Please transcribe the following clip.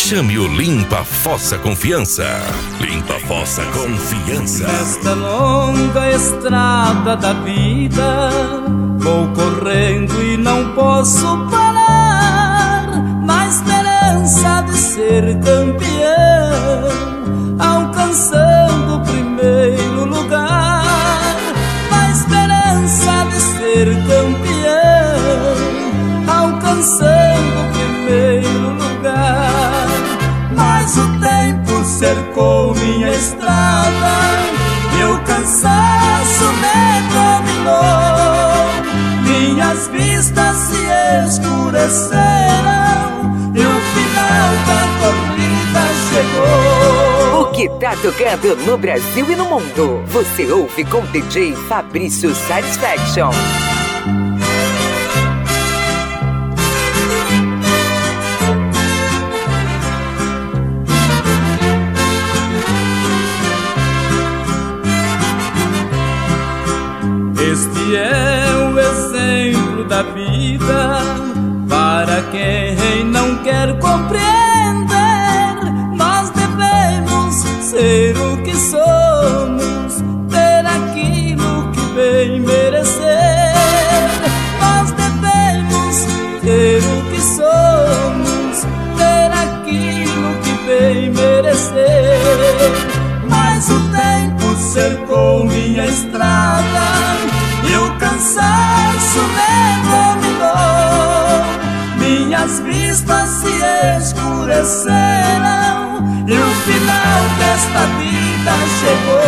Chame o Limpa Fossa Confiança. Limpa Fossa Confiança. Nesta longa estrada da vida, vou correndo e não posso parar, na esperança de ser campeão, alcançando o primeiro lugar. Na esperança de ser campeão, alcançando o primeiro lugar. Mas o tempo cercou minha estrada e o cansaço me dominou. Minhas vistas se escureceram e o final da corrida chegou. O que tá tocando no Brasil e no mundo, você ouve com DJ Fabrício Satisfaction. Este é o exemplo da vida para quem não quer compreender. Nós devemos ser o que somos, ter aquilo que bem merecer. Nós devemos ter o que somos, ter aquilo que bem merecer. Mas o tempo cercou minha estrada e o cansaço me dominou. Minhas vistas se escureceram e o final desta vida chegou.